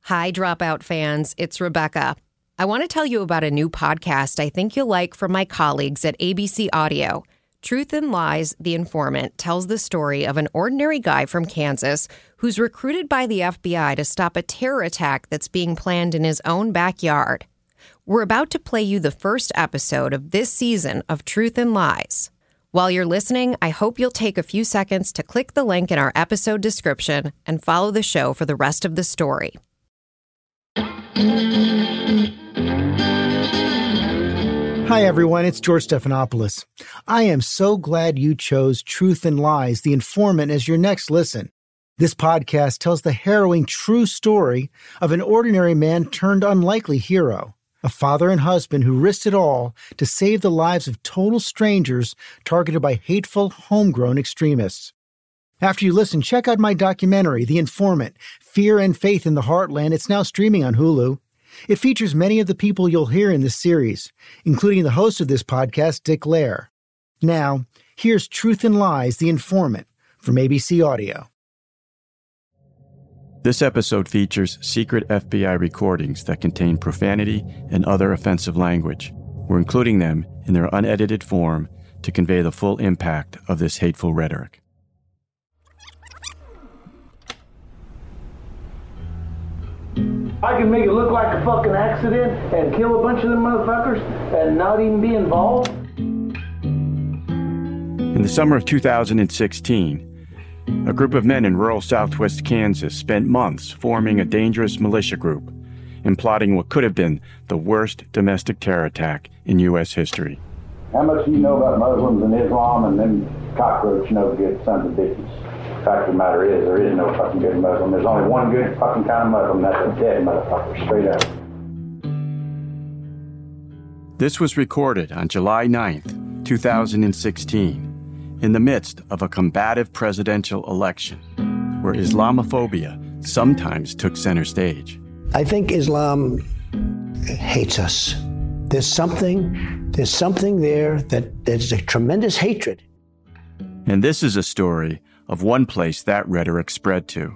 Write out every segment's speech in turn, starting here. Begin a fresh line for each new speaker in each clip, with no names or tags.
Hi, Dropout fans. It's Rebecca. I want to tell you about a new podcast I think you'll like from my colleagues at ABC Audio. Truth and Lies, The Informant tells the story of an ordinary guy from Kansas who's recruited by the FBI to stop a terror attack that's being planned in his own backyard. We're about to play you the first episode of this season of Truth and Lies. While you're listening, I hope you'll take a few seconds to click the link in our episode description and follow the show for the rest of the story.
Hi, everyone. It's George Stephanopoulos. I am so glad you chose Truth and Lies, The Informant, as your next listen. This podcast tells the harrowing true story of an ordinary man turned unlikely hero, a father and husband who risked it all to save the lives of total strangers targeted by hateful, homegrown extremists. After you listen, check out my documentary, The Informant, Fear and Faith in the Heartland. It's now streaming on Hulu. It features many of the people you'll hear in this series, including the host of this podcast, Dick Lair. Now, here's Truth and Lies, The Informant, from ABC Audio.
This episode features secret FBI recordings that contain profanity and other offensive language. We're including them in their unedited form to convey the full impact of this hateful rhetoric.
I can make it look like a fucking accident and kill a bunch of them motherfuckers and not even be involved.
In the summer of 2016, a group of men in rural southwest Kansas spent months forming a dangerous militia group and plotting what could have been the worst domestic terror attack in U.S. history.
How much do you know about Muslims and Islam and them cockroach no good sons of bitches? The fact of the matter is, there is no fucking good Muslim. There's only one good fucking kind of Muslim, that's a dead motherfucker, straight up.
This was recorded on July 9th, 2016, in the midst of a combative presidential election, where Islamophobia sometimes took center stage.
I think Islam hates us. There's something there that there's a tremendous hatred.
And this is a story of one place that rhetoric spread to.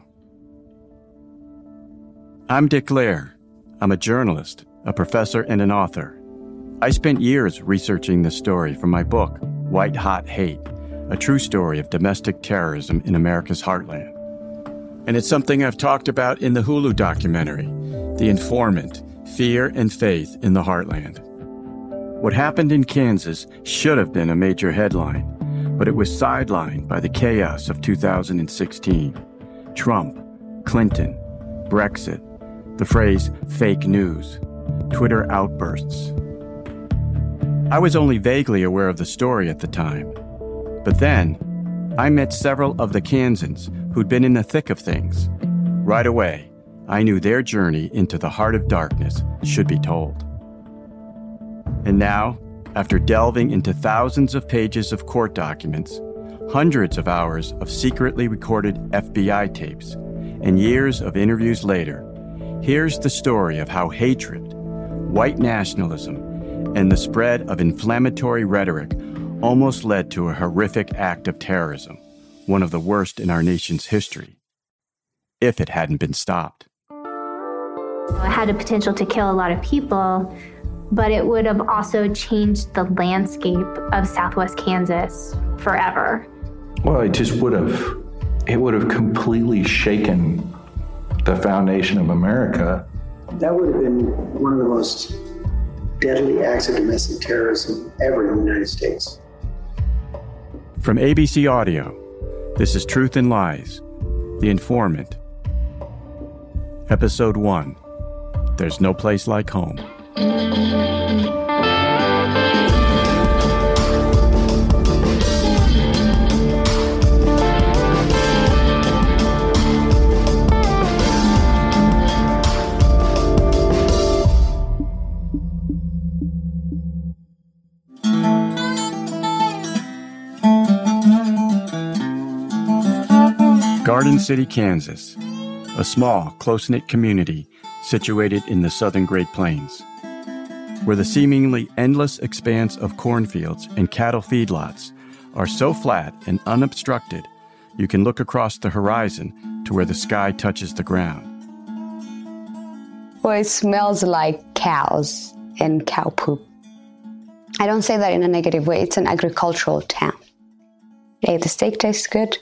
I'm Dick Lair. I'm a journalist, a professor, and an author. I spent years researching this story for my book, White Hot Hate, a true story of domestic terrorism in America's heartland. And it's something I've talked about in the Hulu documentary, The Informant, Fear and Faith in the Heartland. What happened in Kansas should have been a major headline, but it was sidelined by the chaos of 2016. Trump, Clinton, Brexit, the phrase fake news, Twitter outbursts. I was only vaguely aware of the story at the time. But then, I met several of the Kansans who'd been in the thick of things. Right away, I knew their journey into the heart of darkness should be told. And now, after delving into thousands of pages of court documents, hundreds of hours of secretly recorded FBI tapes, and years of interviews later, here's the story of how hatred, white nationalism, and the spread of inflammatory rhetoric almost led to a horrific act of terrorism, one of the worst in our nation's history, if it hadn't been stopped.
It had the potential to kill a lot of people, but it would have also changed the landscape of Southwest Kansas forever.
Well, it would have completely shaken the foundation of America.
That would have been one of the most deadly acts of domestic terrorism ever in the United States.
From ABC Audio, this is Truth and Lies, The Informant. Episode 1, There's No Place Like Home. Garden City, Kansas, a small, close-knit community situated in the southern Great Plains, where the seemingly endless expanse of cornfields and cattle feedlots are so flat and unobstructed you can look across the horizon to where the sky touches the ground.
Well, it smells like cows and cow poop. I don't say that in a negative way. It's an agricultural town. Hey, the steak tastes good.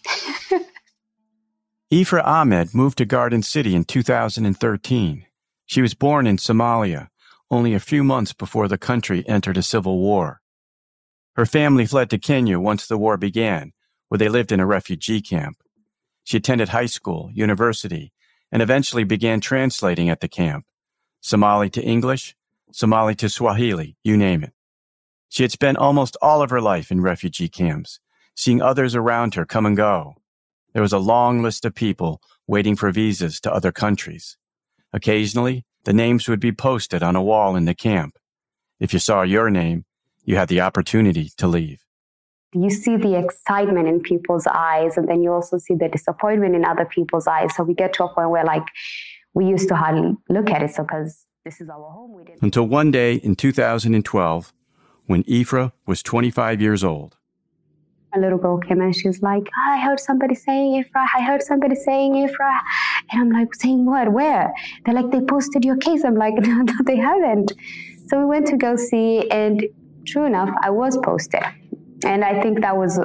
Ifrah Ahmed moved to Garden City in 2013. She was born in Somalia, only a few months before the country entered a civil war. Her family fled to Kenya once the war began, where they lived in a refugee camp. She attended high school, university, and eventually began translating at the camp. Somali to English, Somali to Swahili, you name it. She had spent almost all of her life in refugee camps, seeing others around her come and go. There was a long list of people waiting for visas to other countries. Occasionally, the names would be posted on a wall in the camp. If you saw your name, you had the opportunity to leave.
You see the excitement in people's eyes, and then you also see the disappointment in other people's eyes. So we get to a point where, like, we used to hardly look at it, so because this is our home, we didn't.
Until one day in 2012, when Ifrah was 25 years old.
A little girl came and she was like, I heard somebody saying Ifrah. I heard somebody saying Ifrah. And I'm like, saying what? Where? They're like, they posted your case. I'm like, no, they haven't. So we went to go see, and true enough, I was posted. And I think that was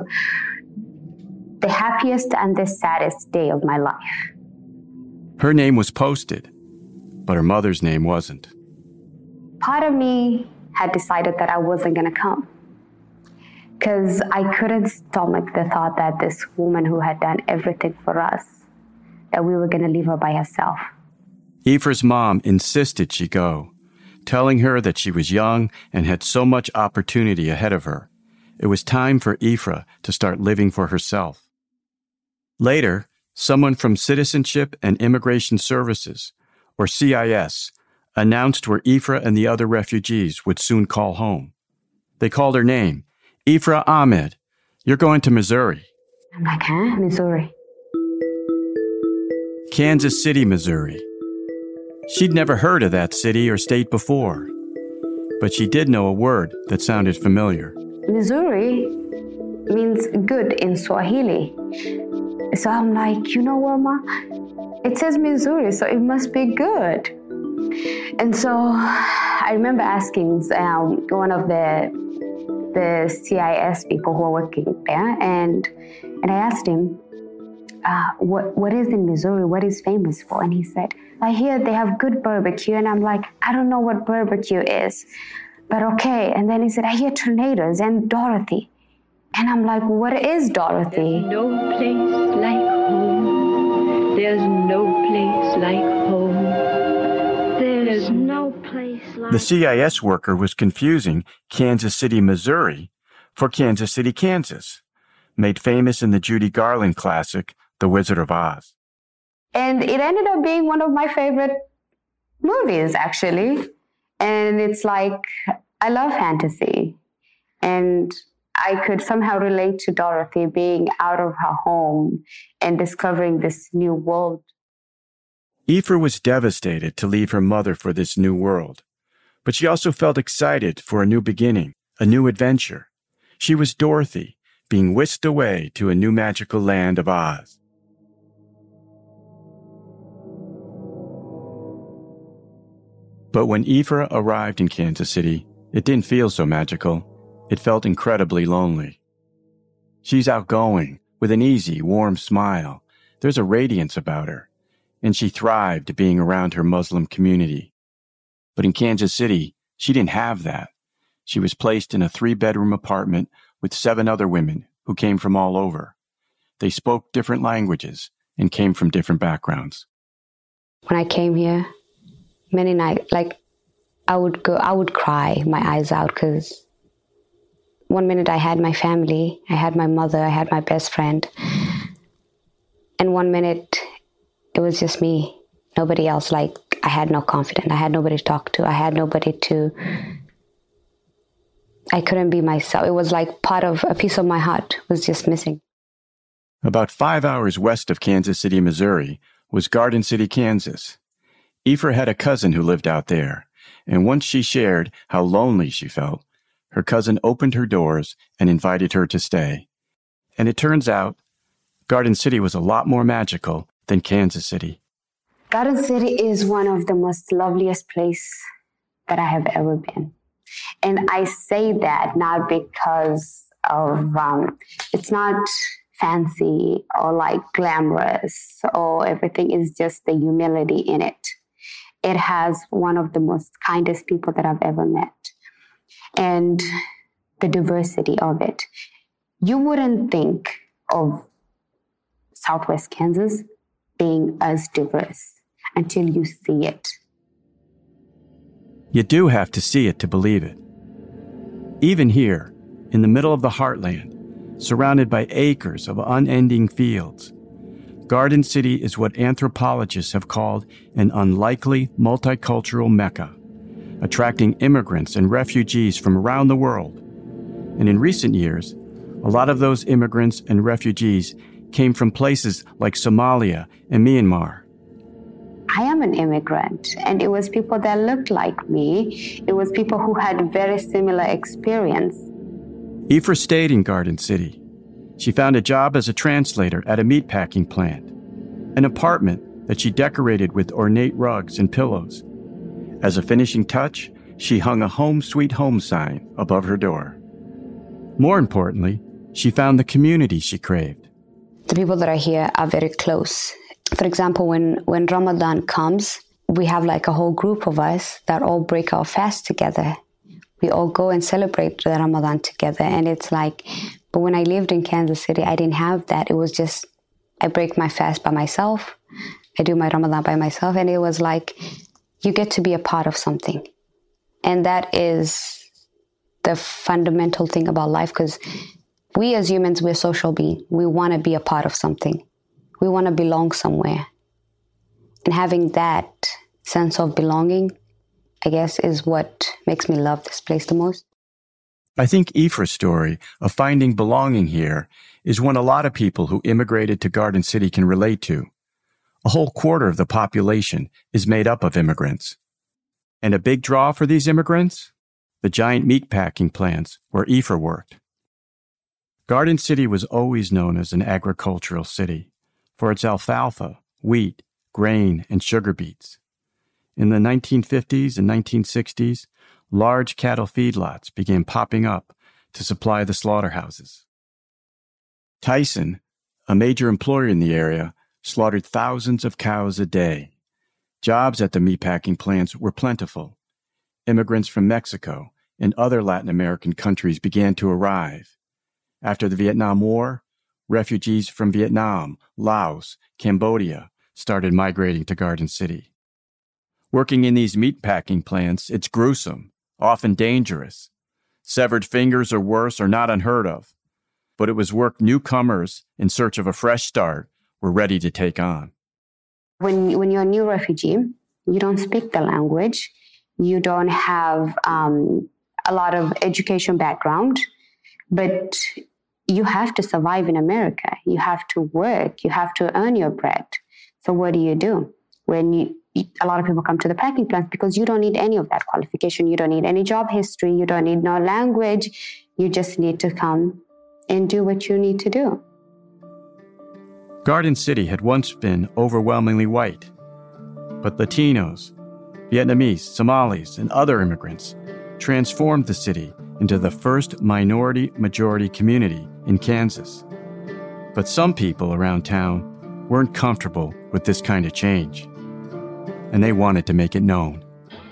the happiest and the saddest day of my life.
Her name was posted, but her mother's name wasn't.
Part of me had decided that I wasn't going to come, because I couldn't stomach the thought that this woman who had done everything for us, that we were going to leave her by herself.
Ifrah's mom insisted she go, telling her that she was young and had so much opportunity ahead of her. It was time for Ifrah to start living for herself. Later, someone from Citizenship and Immigration Services, or CIS, announced where Ifrah and the other refugees would soon call home. They called her name, Ifrah Ahmed. You're going to Missouri.
I'm like, huh? Missouri?
Kansas City, Missouri. She'd never heard of that city or state before, but she did know a word that sounded familiar.
Missouri means good in Swahili. So I'm like, you know what, Ma? It says Missouri, so it must be good. And so I remember asking one of the CIS people who are working there, and I asked him, what is in Missouri? What is famous for? And he said, I hear they have good barbecue. And I'm like, I don't know what barbecue is, but okay. And then he said, I hear tornadoes and Dorothy. And I'm like, what is Dorothy?
There's no place like home. There's no place like home. There's no place like...
The CIS worker was confusing Kansas City, Missouri for Kansas City, Kansas, made famous in the Judy Garland classic, The Wizard of Oz.
And it ended up being one of my favorite movies, actually. And it's like, I love fantasy. And I could somehow relate to Dorothy being out of her home and discovering this new world.
Ifrah was devastated to leave her mother for this new world, but she also felt excited for a new beginning, a new adventure. She was Dorothy, being whisked away to a new magical land of Oz. But when Ifrah arrived in Kansas City, it didn't feel so magical. It felt incredibly lonely. She's outgoing, with an easy, warm smile. There's a radiance about her, and she thrived being around her Muslim community. But in Kansas City, she didn't have that. She was placed in a 3-bedroom apartment with 7 other women who came from all over. They spoke different languages and came from different backgrounds.
When I came here, many nights, I would cry my eyes out, because one minute I had my family, I had my mother, I had my best friend. And one minute it was just me, nobody else. Like, I had no confidence. I had nobody to talk to. I had nobody I couldn't be myself. It was like a piece of my heart was just missing.
About 5 hours west of Kansas City, Missouri, was Garden City, Kansas. Ifrah had a cousin who lived out there, and once she shared how lonely she felt, her cousin opened her doors and invited her to stay. And it turns out, Garden City was a lot more magical than Kansas City.
Garden City is one of the most loveliest places that I have ever been. And I say that not because of, it's not fancy or like glamorous or everything, is just the humility in it. It has one of the most kindest people that I've ever met. And the diversity of it. You wouldn't think of Southwest Kansas being as diverse until you see it.
You do have to see it to believe it. Even here, in the middle of the heartland, surrounded by acres of unending fields, Garden City is what anthropologists have called an unlikely multicultural mecca, attracting immigrants and refugees from around the world. And in recent years, a lot of those immigrants and refugees came from places like Somalia and Myanmar.
I am an immigrant, and it was people that looked like me. It was people who had very similar experience.
Aoife stayed in Garden City. She found a job as a translator at a meatpacking plant, an apartment that she decorated with ornate rugs and pillows. As a finishing touch, she hung a home sweet home sign above her door. More importantly, she found the community she craved.
The people that are here are very close. For example, when Ramadan comes, we have like a whole group of us that all break our fast together. We all go and celebrate the Ramadan together. And it's like, but when I lived in Kansas City, I didn't have that. It was just, I break my fast by myself. I do my Ramadan by myself. And it was like, you get to be a part of something. And that is the fundamental thing about life, because we as humans, we're social beings. We want to be a part of something. We want to belong somewhere. And having that sense of belonging, I guess, is what makes me love this place the most.
I think Aoife's story of finding belonging here is one a lot of people who immigrated to Garden City can relate to. A whole quarter of the population is made up of immigrants. And a big draw for these immigrants? The giant meatpacking plants where Aoife worked. Garden City was always known as an agricultural city for its alfalfa, wheat, grain, and sugar beets. In the 1950s and 1960s, large cattle feedlots began popping up to supply the slaughterhouses. Tyson, a major employer in the area, slaughtered thousands of cows a day. Jobs at the meatpacking plants were plentiful. Immigrants from Mexico and other Latin American countries began to arrive. After the Vietnam War, refugees from Vietnam, Laos, Cambodia started migrating to Garden City. Working in these meatpacking plants, it's gruesome, often dangerous. Severed fingers or worse are not unheard of, but it was work newcomers in search of a fresh start were ready to take on.
When you're a new refugee, you don't speak the language. You don't have a lot of education background, but you have to survive in America. You have to work. You have to earn your bread. So what do? When a lot of people come to the packing plants because you don't need any of that qualification. You don't need any job history. You don't need no language. You just need to come and do what you need to do.
Garden City had once been overwhelmingly white, but Latinos, Vietnamese, Somalis, and other immigrants transformed the city into the first minority-majority community in Kansas. But some people around town weren't comfortable with this kind of change, and they wanted to make it known.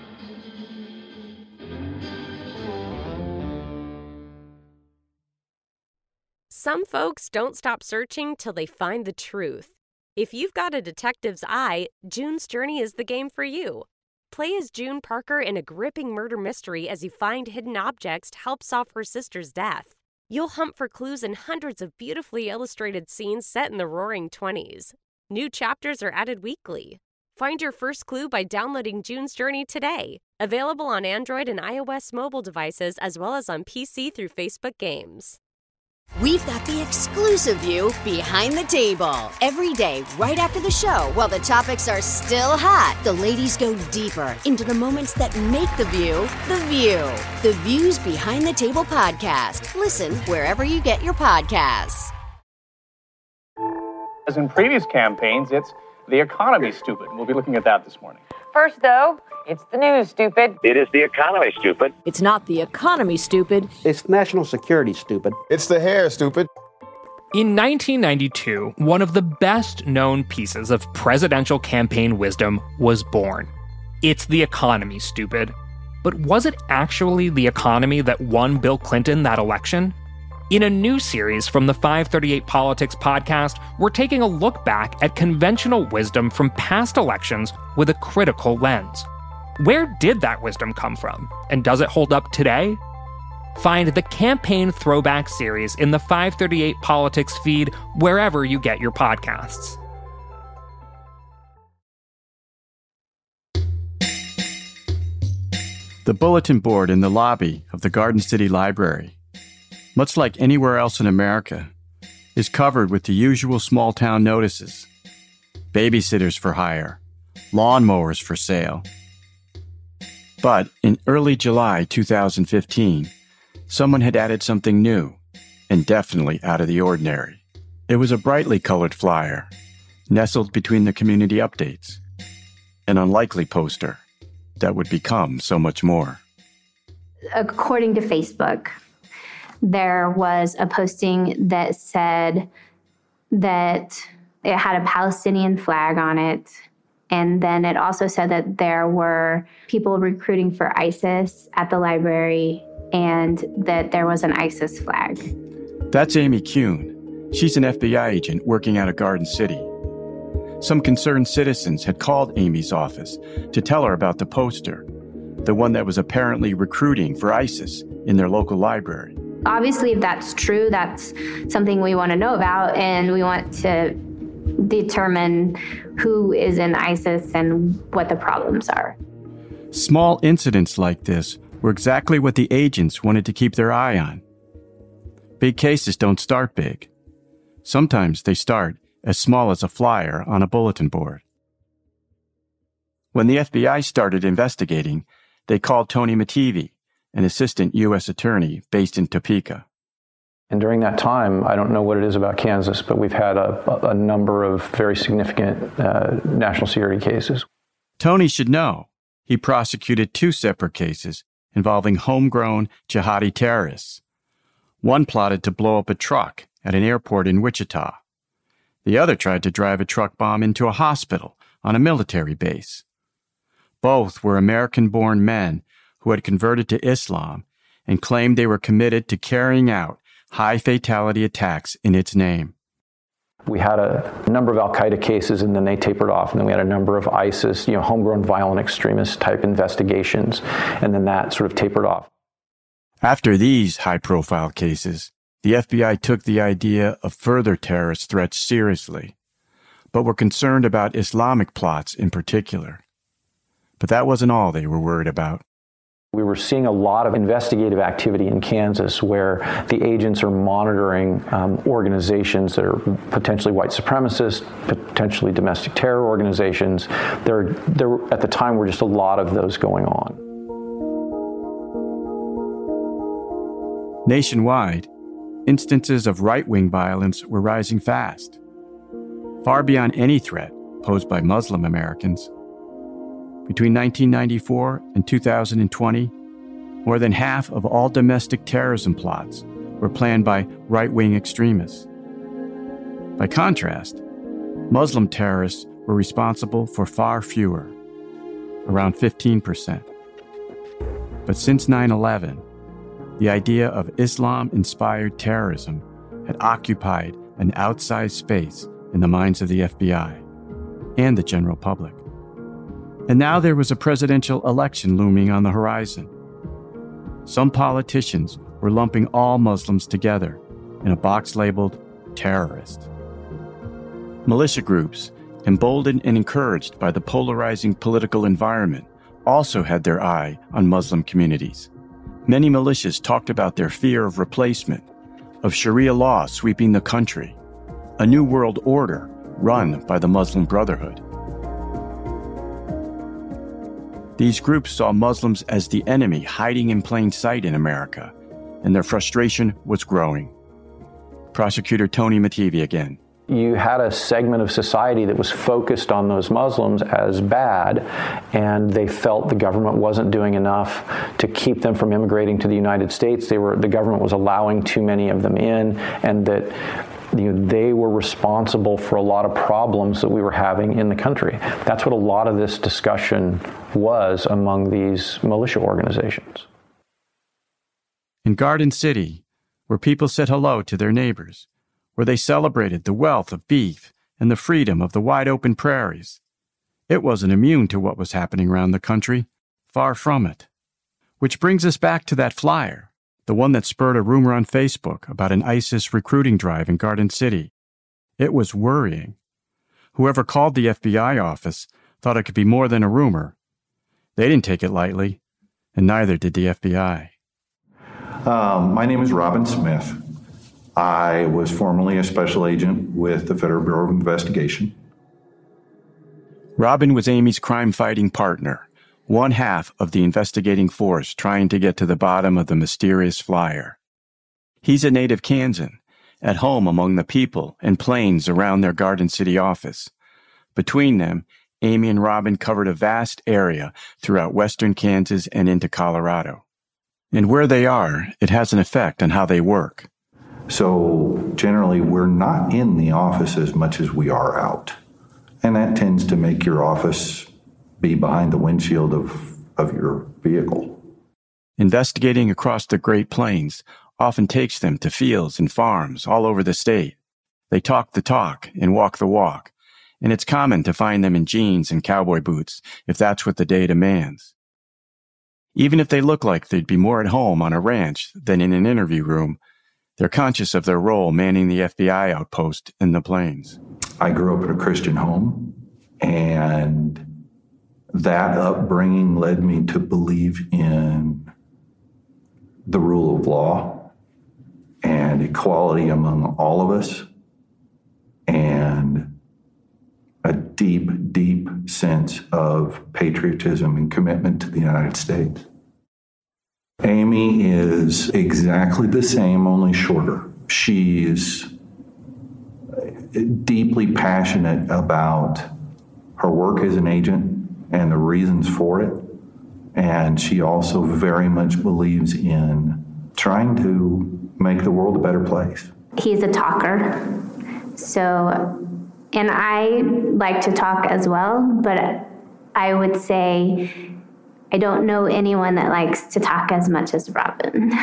Some folks don't stop searching till they find the truth. If you've got a detective's eye, June's Journey is the game for you. Play as June Parker in a gripping murder mystery as you find hidden objects to help solve her sister's death. You'll hunt for clues in hundreds of beautifully illustrated scenes set in the Roaring 20s. New chapters are added weekly. Find your first clue by downloading June's Journey today. Available on Android and iOS mobile devices as well as on PC through Facebook Games.
We've got the exclusive view behind the table. Every day, right after the show, while the topics are still hot, the ladies go deeper into the moments that make the View the View. The Views Behind the Table podcast. Listen wherever you get your podcasts.
As in previous campaigns, it's the economy, stupid. We'll be looking at that this morning.
First, though, it's the news, stupid.
It is the economy, stupid.
It's not the economy, stupid.
It's national security, stupid.
It's the hair, stupid.
In 1992, one of the best-known pieces of presidential campaign wisdom was born. It's the economy, stupid. But was it actually the economy that won Bill Clinton that election? In a new series from the 538 Politics podcast, we're taking a look back at conventional wisdom from past elections with a critical lens. Where did that wisdom come from? And does it hold up today? Find the Campaign Throwback series in the 538 Politics feed wherever you get your podcasts.
The bulletin board in the lobby of the Garden City Library, much like anywhere else in America, is covered with the usual small-town notices. Babysitters for hire, lawnmowers for sale. But in early July 2015, someone had added something new, and definitely out of the ordinary. It was a brightly colored flyer, nestled between the community updates. An unlikely poster that would become so much more.
According to Facebook, there was a posting that said that it had a Palestinian flag on it. And then it also said that there were people recruiting for ISIS at the library and that there was an ISIS flag.
That's Amy Kuhn. She's an FBI agent working out of Garden City. Some concerned citizens had called Amy's office to tell her about the poster, the one that was apparently recruiting for ISIS in their local library.
Obviously, if that's true, that's something we want to know about, and we want to determine who is in ISIS and what the problems are.
Small incidents like this were exactly what the agents wanted to keep their eye on. Big cases don't start big. Sometimes they start as small as a flyer on a bulletin board. When the FBI started investigating, they called Tony Mattivi, an assistant U.S. attorney based in Topeka.
And during that time, I don't know what it is about Kansas, but we've had a number of very significant national security cases.
Tony should know. He prosecuted 2 separate cases involving homegrown jihadi terrorists. One plotted to blow up a truck at an airport in Wichita. The other tried to drive a truck bomb into a hospital on a military base. Both were American-born men who had converted to Islam and claimed they were committed to carrying out high-fatality attacks in its name.
We had a number of al-Qaeda cases, and then they tapered off. And then we had a number of ISIS, homegrown violent extremist type investigations, and then that sort of tapered off.
After these high-profile cases, the FBI took the idea of further terrorist threats seriously, but were concerned about Islamic plots in particular. But that wasn't all they were worried about.
We were seeing a lot of investigative activity in Kansas where the agents are monitoring organizations that are potentially white supremacist, potentially domestic terror organizations. There at the time were just a lot of those going on.
Nationwide, instances of right-wing violence were rising fast, far beyond any threat posed by Muslim Americans. Between 1994 and 2020, more than half of all domestic terrorism plots were planned by right-wing extremists. By contrast, Muslim terrorists were responsible for far fewer, around 15%. But since 9/11, the idea of Islam-inspired terrorism had occupied an outsized space in the minds of the FBI and the general public. And now there was a presidential election looming on the horizon. Some politicians were lumping all Muslims together in a box labeled terrorist. Militia groups, emboldened and encouraged by the polarizing political environment, also had their eye on Muslim communities. Many militias talked about their fear of replacement, of Sharia law sweeping the country, a new world order run by the Muslim Brotherhood. These groups saw Muslims as the enemy hiding in plain sight in America, and their frustration was growing. Prosecutor Tony Mattivi again.
you had a segment of society that was focused on those Muslims as bad, and they felt the government wasn't doing enough to keep them from immigrating to the United States. The government was allowing too many of them in, and that they were responsible for a lot of problems that we were having in the country. That's what a lot of this discussion was among these militia organizations.
In Garden City, where people said hello to their neighbors, where they celebrated the wealth of beef and the freedom of the wide-open prairies, it wasn't immune to what was happening around the country. Far from it. Which brings us back to that flyer, the one that spurred a rumor on Facebook about an ISIS recruiting drive in Garden City. It was worrying. Whoever called the FBI office thought it could be more than a rumor. They didn't take it lightly, and neither did the FBI.
My name is Robin Smith. I was formerly a special agent with the Federal Bureau of Investigation.
Robin was Amy's crime-fighting partner, one half of the investigating force trying to get to the bottom of the mysterious flyer. He's a native Kansan, at home among the people and planes around their Garden City office. Between them, Amy and Robin covered a vast area throughout western Kansas and into Colorado. And where they are, it has an effect on how they work.
So generally, we're not in the office as much as we are out. And that tends to make your office be behind the windshield of your vehicle.
Investigating across the Great Plains often takes them to fields and farms all over the state. They talk the talk and walk the walk, and it's common to find them in jeans and cowboy boots if that's what the day demands. Even if they look like they'd be more at home on a ranch than in an interview room, they're conscious of their role manning the FBI outpost in the plains.
I grew up in a Christian home, and that upbringing led me to believe in the rule of law and equality among all of us, and a deep, deep sense of patriotism and commitment to the United States. Amy is exactly the same, only shorter. She's deeply passionate about her work as an agent and the reasons for it. And she also very much believes in trying to make the world a better place.
He's a talker. And I like to talk as well, but I would say I don't know anyone that likes to talk as much as Robin.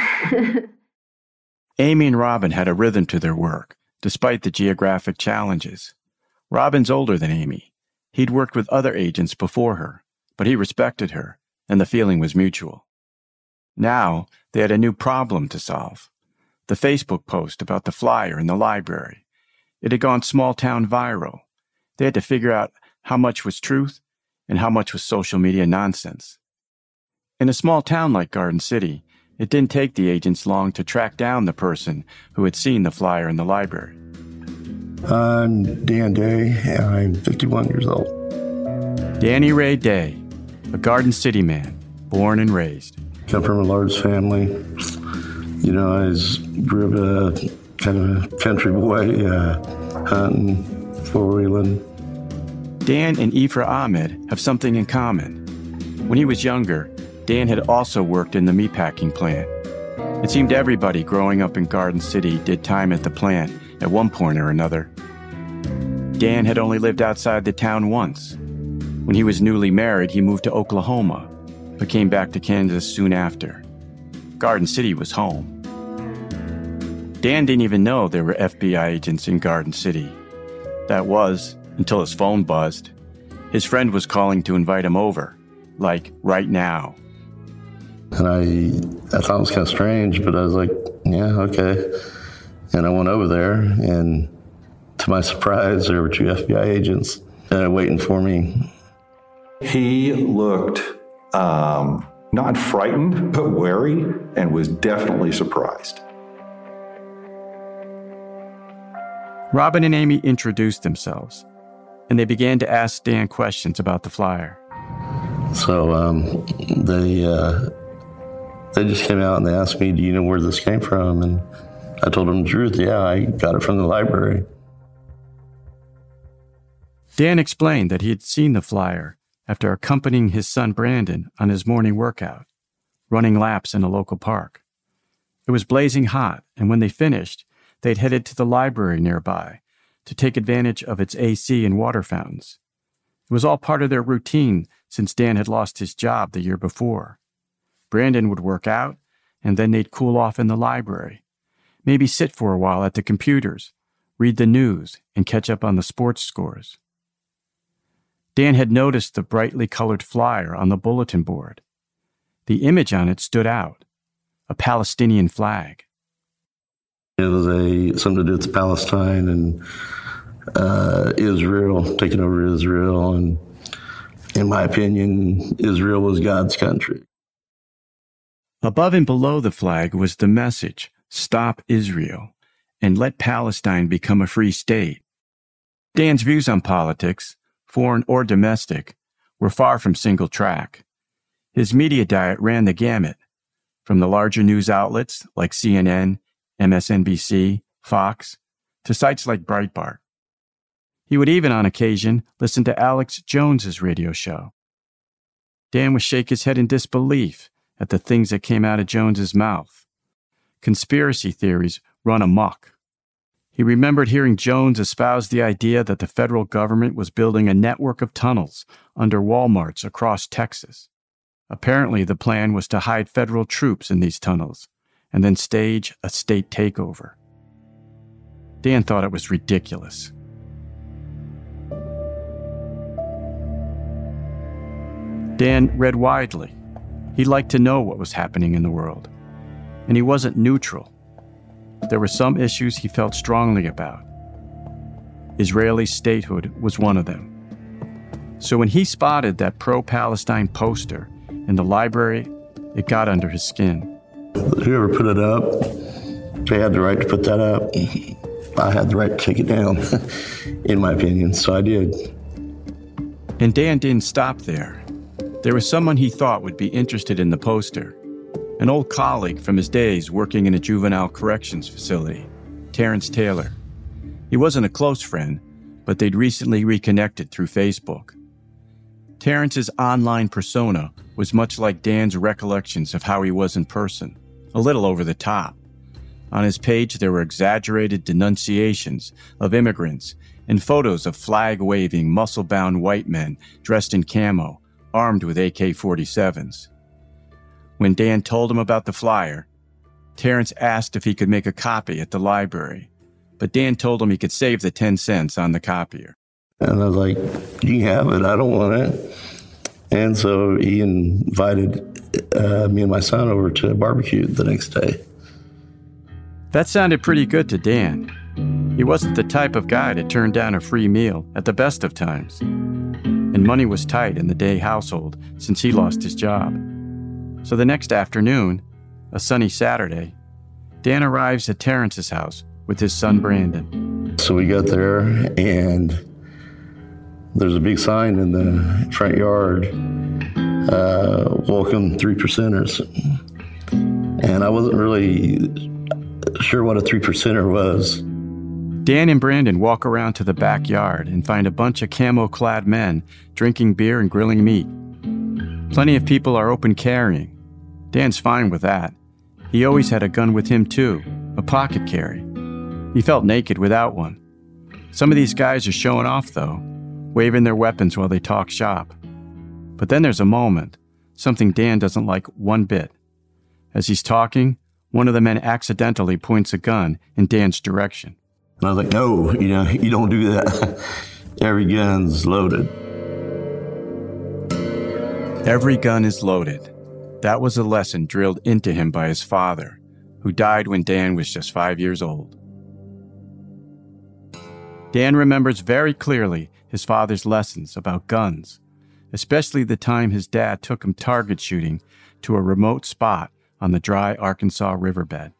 Amy and Robin had a rhythm to their work, despite the geographic challenges. Robin's older than Amy. He'd worked with other agents before her, but he respected her, and the feeling was mutual. Now, they had a new problem to solve. The Facebook post about the flyer in the library. It had gone small-town viral. They had to figure out how much was truth and how much was social media nonsense. In a small town like Garden City, it didn't take the agents long to track down the person who had seen the flyer in the library.
I'm Dan Day, and I'm 51 years old.
Danny Ray Day, a Garden City man, born and raised.
Come from a large family. You know, I grew up a kind of a country boy, hunting, four-wheeling.
Dan and Ifra Ahmed have something in common. When he was younger, Dan had also worked in the meatpacking plant. It seemed everybody growing up in Garden City did time at the plant at one point or another. Dan had only lived outside the town once. When he was newly married, he moved to Oklahoma, but came back to Kansas soon after. Garden City was home. Dan didn't even know there were FBI agents in Garden City. That was, until his phone buzzed. His friend was calling to invite him over, like right now.
And I thought it was kind of strange, but I was like, yeah, okay. And I went over there, and to my surprise, there were two FBI agents waiting for me.
He looked not frightened, but wary, and was definitely surprised.
Robin and Amy introduced themselves, and they began to ask Dan questions about the flyer.
So they just came out and they asked me, do you know where this came from? And I told them the truth. Yeah, I got it from the library.
Dan explained that he had seen the flyer after accompanying his son Brandon on his morning workout, running laps in a local park. It was blazing hot, and when they finished, they'd headed to the library nearby to take advantage of its AC and water fountains. It was all part of their routine since Dan had lost his job the year before. Brandon would work out, and then they'd cool off in the library, maybe sit for a while at the computers, read the news, and catch up on the sports scores. Dan had noticed the brightly colored flyer on the bulletin board. The image on it stood out, a Palestinian flag.
It was something to do with Palestine and Israel, taking over Israel. And in my opinion, Israel was God's country.
Above and below the flag was the message, "Stop Israel, and let Palestine become a free state." Dan's views on politics, foreign or domestic, were far from single track. His media diet ran the gamut, from the larger news outlets like CNN, MSNBC, Fox, to sites like Breitbart. He would even, on occasion, listen to Alex Jones's radio show. Dan would shake his head in disbelief at the things that came out of Jones's mouth. Conspiracy theories run amok. He remembered hearing Jones espouse the idea that the federal government was building a network of tunnels under Walmarts across Texas. Apparently, the plan was to hide federal troops in these tunnels and then stage a state takeover. Dan thought it was ridiculous. Dan read widely. He liked to know what was happening in the world. And he wasn't neutral. There were some issues he felt strongly about. Israeli statehood was one of them. So when he spotted that pro-Palestine poster in the library, it got under his skin.
Whoever put it up, they had the right to put that up. I had the right to take it down, in my opinion, so I did.
And Dan didn't stop there. There was someone he thought would be interested in the poster, an old colleague from his days working in a juvenile corrections facility, Terrence Taylor. He wasn't a close friend, but they'd recently reconnected through Facebook. Terrence's online persona was much like Dan's recollections of how he was in person, a little over the top. On his page, there were exaggerated denunciations of immigrants and photos of flag-waving, muscle-bound white men dressed in camo, armed with AK-47s. When Dan told him about the flyer, Terrence asked if he could make a copy at the library, but Dan told him he could save the 10 cents on the copier.
And I was like, "You can have it, I don't want it." And so he invited me and my son over to a barbecue the next day.
That sounded pretty good to Dan. He wasn't the type of guy to turn down a free meal at the best of times. And money was tight in the Day household since he lost his job. So the next afternoon, a sunny Saturday, Dan arrives at Terrence's house with his son Brandon.
So we got there, and there's a big sign in the front yard, "Welcome 3%ers." And I wasn't really sure what a 3%er was.
Dan and Brandon walk around to the backyard and find a bunch of camo-clad men drinking beer and grilling meat. Plenty of people are open carrying. Dan's fine with that. He always had a gun with him too, a pocket carry. He felt naked without one. Some of these guys are showing off though, waving their weapons while they talk shop. But then there's a moment, something Dan doesn't like one bit. As he's talking, one of the men accidentally points a gun in Dan's direction.
And I was like, "No, you don't do that. Every gun's loaded."
Every gun is loaded. That was a lesson drilled into him by his father, who died when Dan was just 5 years old. Dan remembers very clearly his father's lessons about guns, especially the time his dad took him target shooting to a remote spot on the dry Arkansas riverbed.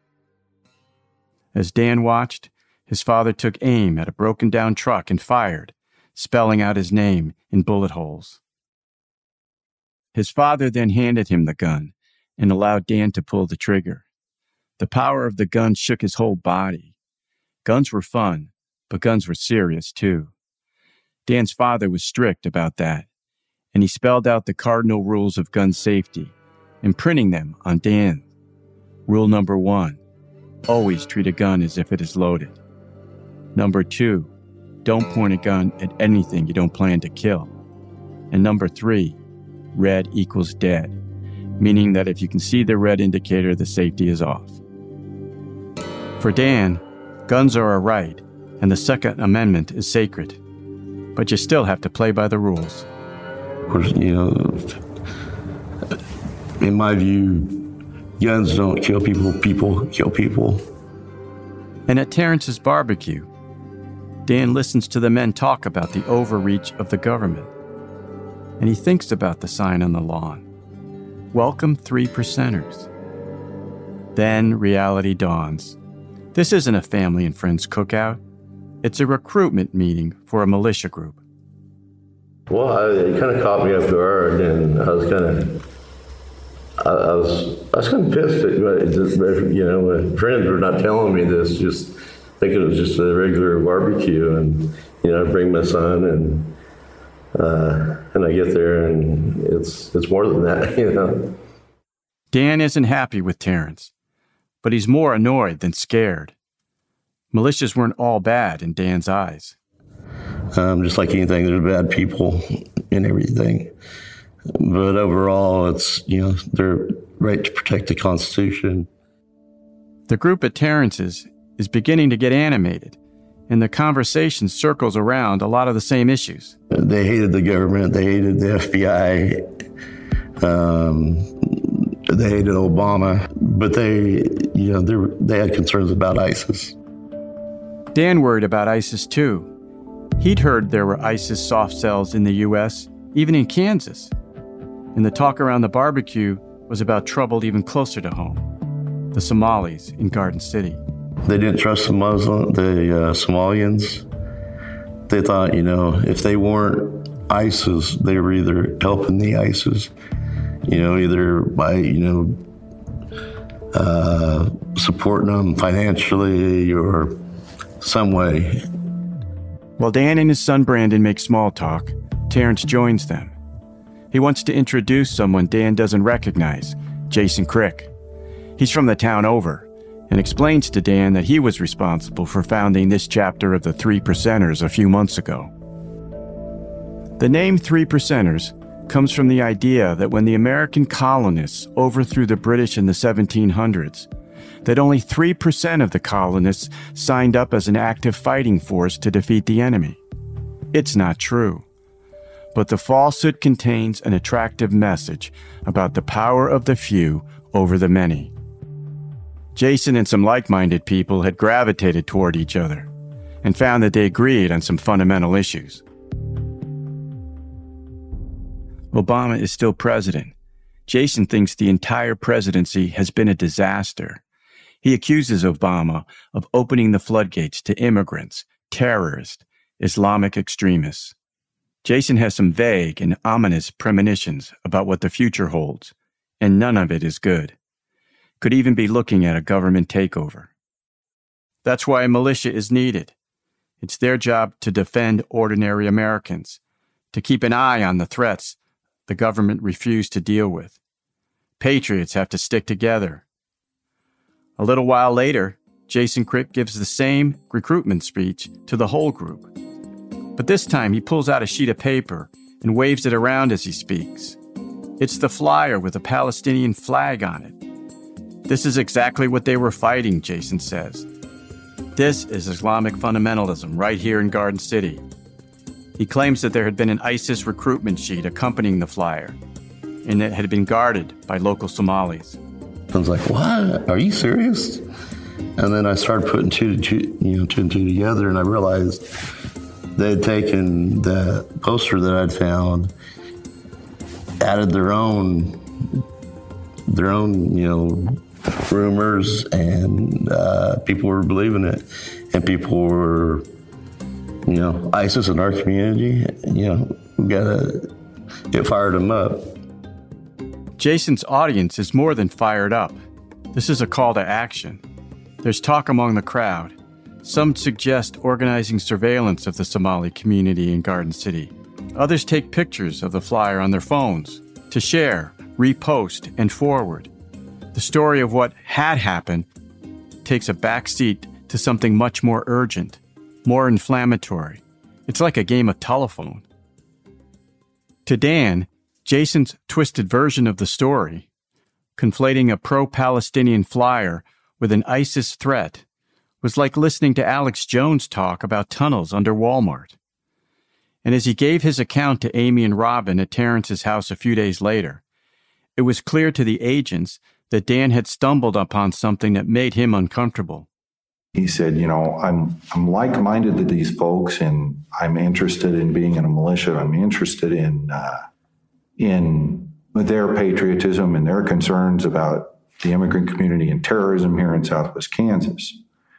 As Dan watched, his father took aim at a broken-down truck and fired, spelling out his name in bullet holes. His father then handed him the gun and allowed Dan to pull the trigger. The power of the gun shook his whole body. Guns were fun, but guns were serious too. Dan's father was strict about that, and he spelled out the cardinal rules of gun safety, imprinting them on Dan. Rule number 1, always treat a gun as if it is loaded. Number 2, don't point a gun at anything you don't plan to kill. And number 3, red equals dead, meaning that if you can see the red indicator, the safety is off. For Dan, guns are a right, and the Second Amendment is sacred. But you still have to play by the rules.
Of course, in my view, guns don't kill people, people kill people.
And at Terrence's barbecue, Dan listens to the men talk about the overreach of the government. And he thinks about the sign on the lawn. Welcome 3%ers. Then reality dawns. This isn't a family and friends cookout. It's a recruitment meeting for a militia group.
Well, it kind of caught me off guard, and I was kind of pissed at, when friends were not telling me this, just thinking it was just a regular barbecue, and I bring my son, and I get there, and it's more than that,
Dan isn't happy with Terrence, but he's more annoyed than scared. Militias weren't all bad in Dan's eyes.
Just like anything, there's bad people and everything. But overall, it's, their right to protect the Constitution.
The group at Terrence's is beginning to get animated, and the conversation circles around a lot of the same issues.
They hated the government. They hated the FBI. They hated Obama. But they had concerns about ISIS.
Dan worried about ISIS, too. He'd heard there were ISIS soft cells in the U.S., even in Kansas. And the talk around the barbecue was about trouble even closer to home, the Somalis in Garden City.
They didn't trust the Somalians. They thought, if they weren't ISIS, they were either helping the ISIS, either by, supporting them financially or some way.
While Dan and his son Brandon make small talk, Terrence joins them. He wants to introduce someone Dan doesn't recognize, Jason Crick. He's from the town over, and explains to Dan that he was responsible for founding this chapter of the 3%ers a few months ago. The name 3%ers comes from the idea that when the American colonists overthrew the British in the 1700s, that only 3% of the colonists signed up as an active fighting force to defeat the enemy. It's not true. But the falsehood contains an attractive message about the power of the few over the many. Jason and some like-minded people had gravitated toward each other and found that they agreed on some fundamental issues. Obama is still president. Jason thinks the entire presidency has been a disaster. He accuses Obama of opening the floodgates to immigrants, terrorists, Islamic extremists. Jason has some vague and ominous premonitions about what the future holds, and none of it is good. Could even be looking at a government takeover. That's why a militia is needed. It's their job to defend ordinary Americans, to keep an eye on the threats the government refused to deal with. Patriots have to stick together. A little while later, Jason Crick gives the same recruitment speech to the whole group. But this time he pulls out a sheet of paper and waves it around as he speaks. It's the flyer with a Palestinian flag on it. This is exactly what they were fighting, Jason says. This is Islamic fundamentalism right here in Garden City. He claims that there had been an ISIS recruitment sheet accompanying the flyer, and it had been guarded by local Somalis.
I was like, what? Are you serious? And then I started putting two and two together, and I realized they had taken the poster that I'd found, added their own, rumors, and people were believing it, and people were, ISIS in our community. It fired them up.
Jason's audience is more than fired up. This is a call to action. There's talk among the crowd. Some suggest organizing surveillance of the Somali community in Garden City. Others take pictures of the flyer on their phones to share, repost, and forward. The story of what had happened takes a backseat to something much more urgent, more inflammatory. It's like a game of telephone. To Dan, Jason's twisted version of the story, conflating a pro-Palestinian flyer with an ISIS threat, was like listening to Alex Jones talk about tunnels under Walmart. And as he gave his account to Amy and Robin at Terrence's house a few days later, it was clear to the agents that Dan had stumbled upon something that made him uncomfortable.
He said, I'm like-minded to these folks, and I'm interested in being in a militia. I'm interested in their patriotism and their concerns about the immigrant community and terrorism here in Southwest Kansas.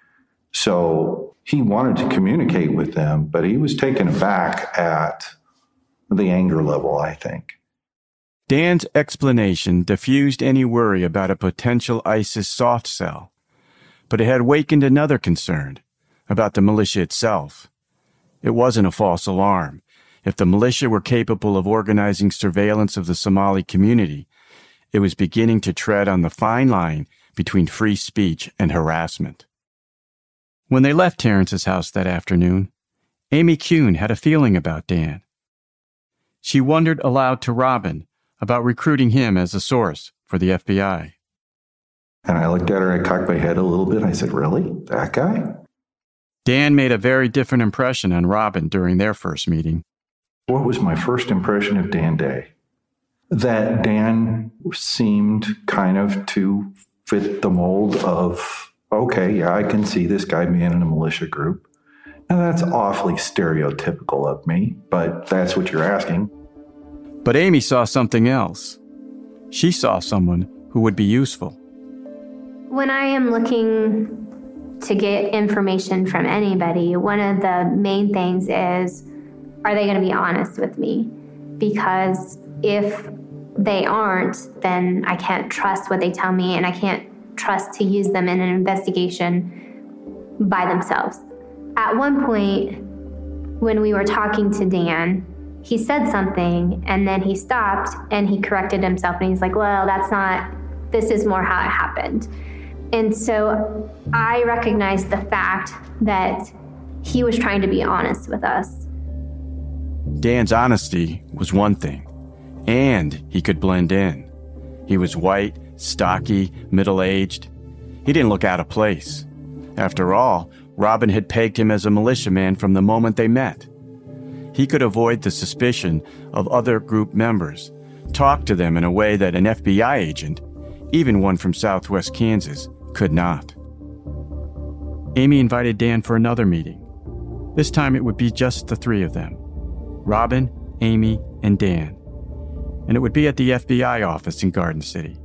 So he wanted to communicate with them, but he was taken aback at the anger level, I think.
Dan's explanation diffused any worry about a potential ISIS soft cell, but it had awakened another concern about the militia itself. It wasn't a false alarm. If the militia were capable of organizing surveillance of the Somali community, it was beginning to tread on the fine line between free speech and harassment. When they left Terrence's house that afternoon, Amy Kuhn had a feeling about Dan. She wondered aloud to Robin about recruiting him as a source for the FBI.
And I looked at her, I cocked my head a little bit. I said, really? That guy?
Dan made a very different impression on Robin during their first meeting.
What was my first impression of Dan Day? That Dan seemed kind of to fit the mold of, okay, yeah, I can see this guy being in a militia group. And that's awfully stereotypical of me, but that's what you're asking.
But Amy saw something else. She saw someone who would be useful.
When I am looking to get information from anybody, one of the main things is, are they going to be honest with me? Because if they aren't, then I can't trust what they tell me, and I can't trust to use them in an investigation by themselves. At one point, when we were talking to Dan, he said something, and then he stopped, and he corrected himself, and he's like, well, this is more how it happened. And so I recognized the fact that he was trying to be honest with us.
Dan's honesty was one thing, and he could blend in. He was white, stocky, middle-aged. He didn't look out of place. After all, Robin had pegged him as a militiaman from the moment they met. He could avoid the suspicion of other group members, talk to them in a way that an FBI agent, even one from Southwest Kansas, could not. Amy invited Dan for another meeting. This time it would be just the three of them, Robin, Amy, and Dan. And it would be at the FBI office in Garden City.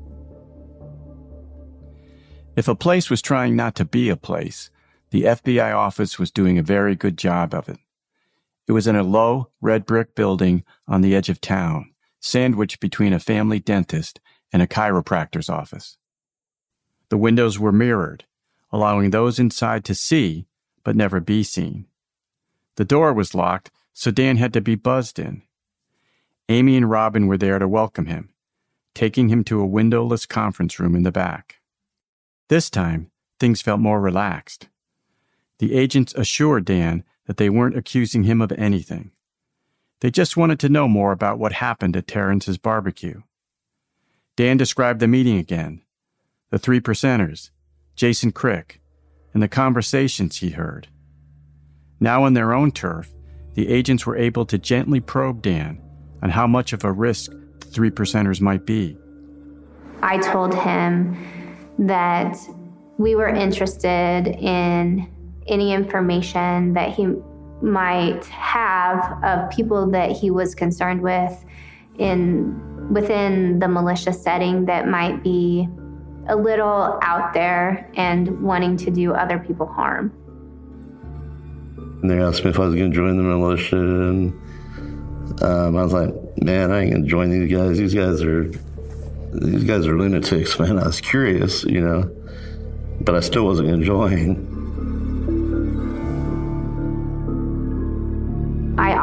If a place was trying not to be a place, the FBI office was doing a very good job of it. It was in a low, red brick building on the edge of town, sandwiched between a family dentist and a chiropractor's office. The windows were mirrored, allowing those inside to see, but never be seen. The door was locked, so Dan had to be buzzed in. Amy and Robin were there to welcome him, taking him to a windowless conference room in the back. This time, things felt more relaxed. The agents assured Dan that they weren't accusing him of anything. They just wanted to know more about what happened at Terrence's barbecue. Dan described the meeting again, the 3 percenters, Jason Crick, and the conversations he heard. Now on their own turf, the agents were able to gently probe Dan on how much of a risk the 3 percenters might be.
I told him that we were interested in any information that he might have of people that he was concerned with within the militia setting that might be a little out there and wanting to do other people harm.
And they asked me if I was going to join the militia, and I was like, man, I ain't going to join these guys. These guys are lunatics, man. I was curious, but I still wasn't going to join.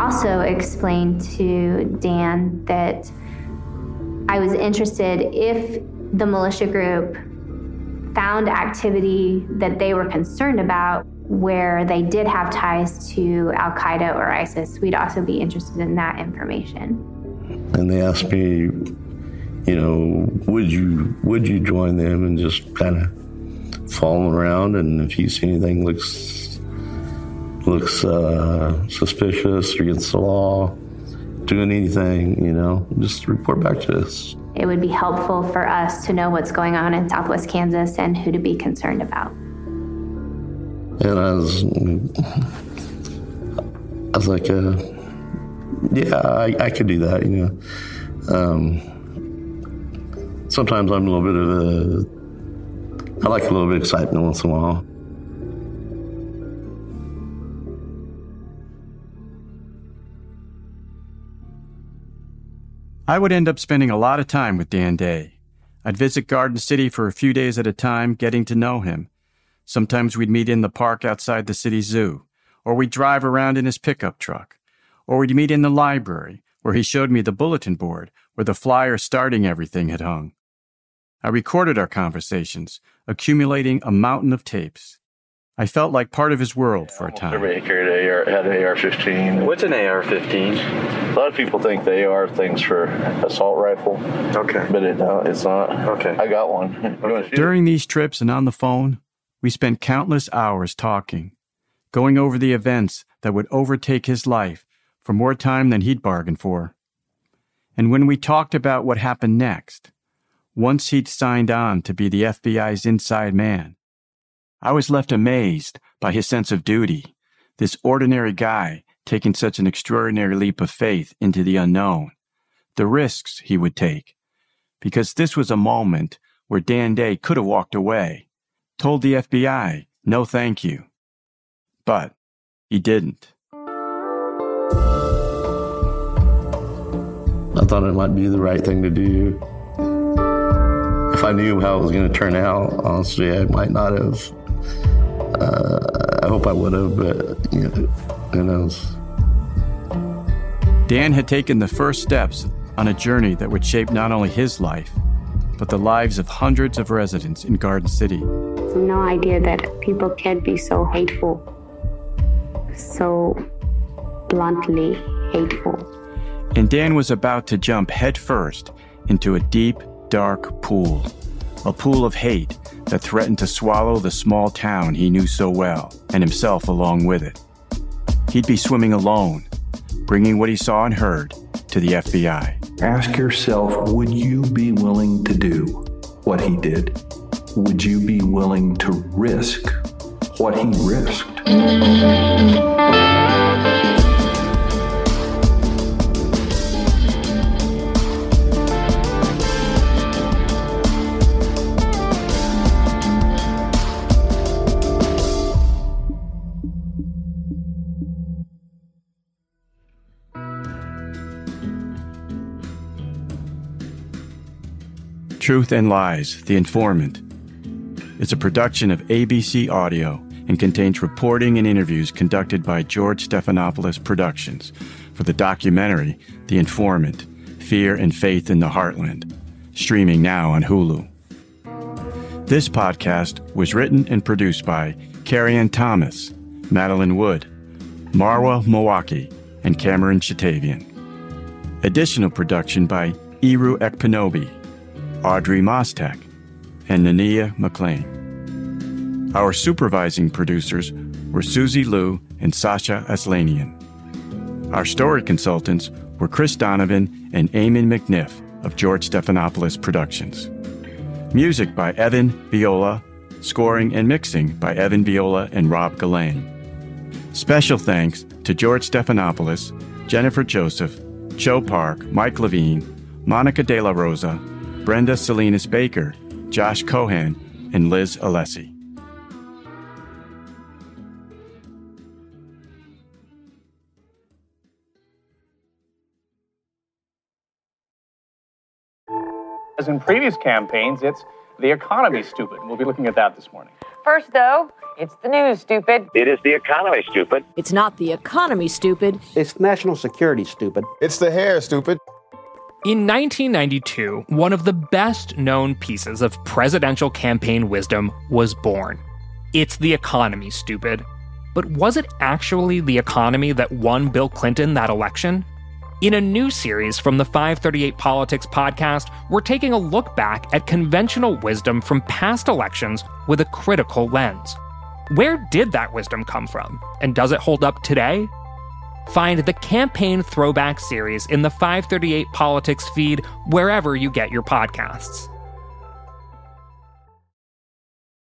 also explained to Dan that I was interested if the militia group found activity that they were concerned about where they did have ties to Al-Qaeda or ISIS. We'd also be interested in that information.
And they asked me, would you join them, and just kind of following around, and if you see anything looks suspicious or against the law, doing anything, just report back to us.
It would be helpful for us to know what's going on in Southwest Kansas and who to be concerned about.
And I was like, I could do that, Sometimes I'm a little bit I like a little bit of excitement once in a while.
I would end up spending a lot of time with Dan Day. I'd visit Garden City for a few days at a time, getting to know him. Sometimes we'd meet in the park outside the city zoo, or we'd drive around in his pickup truck, or we'd meet in the library, where he showed me the bulletin board where the flyer starting everything had hung. I recorded our conversations, accumulating a mountain of tapes. I felt like part of his world for a time.
Everybody had an AR-15.
What's an AR-15?
A lot of people think the AR thing's for assault rifle.
Okay.
But it's not. Okay. I got one.
During these trips and on the phone, we spent countless hours talking, going over the events that would overtake his life for more time than he'd bargained for. And when we talked about what happened next, once he'd signed on to be the FBI's inside man, I was left amazed by his sense of duty, this ordinary guy taking such an extraordinary leap of faith into the unknown, the risks he would take, because this was a moment where Dan Day could have walked away, told the FBI, no thank you. But he didn't.
I thought it might be the right thing to do. If I knew how it was going to turn out, honestly, I might not have. I hope I would have, but who knows.
Dan had taken the first steps on a journey that would shape not only his life, but the lives of hundreds of residents in Garden City.
No idea that people can be so hateful, so bluntly hateful.
And Dan was about to jump headfirst into a deep, dark pool, a pool of hate that threatened to swallow the small town he knew so well, and himself along with it. He'd be swimming alone, bringing what he saw and heard to the FBI.
Ask yourself, would you be willing to do what he did? Would you be willing to risk what he risked?
Truth and Lies, The Informant. It's a production of ABC Audio and contains reporting and interviews conducted by George Stephanopoulos Productions for the documentary The Informant, Fear and Faith in the Heartland, streaming now on Hulu. This podcast was written and produced by Carrie Ann Thomas, Madeline Wood, Marwa Mawaki, and Cameron Chatavian. Additional production by Iru Ekpenobi, Audrey Mostek, and Nania McLean. Our supervising producers were Susie Liu and Sasha Aslanian. Our story consultants were Chris Donovan and Eamon McNiff of George Stephanopoulos Productions. Music by Evan Viola, scoring and mixing by Evan Viola and Rob Gillane. Special thanks to George Stephanopoulos, Jennifer Joseph, Joe Park, Mike Levine, Monica De La Rosa, Brenda Salinas Baker, Josh Cohen, and Liz Alessi.
As in previous campaigns, it's the economy, stupid. We'll be looking at that this morning.
First, though, it's the news, stupid.
It is the economy, stupid.
It's not the economy, stupid.
It's national security, stupid.
It's the hair, stupid.
In 1992, one of the best-known pieces of presidential campaign wisdom was born. It's the economy, stupid. But was it actually the economy that won Bill Clinton that election? In a new series from the 538 Politics podcast, we're taking a look back at conventional wisdom from past elections with a critical lens. Where did that wisdom come from? And does it hold up today? Find the Campaign Throwback series in the 538 Politics feed wherever you get your podcasts.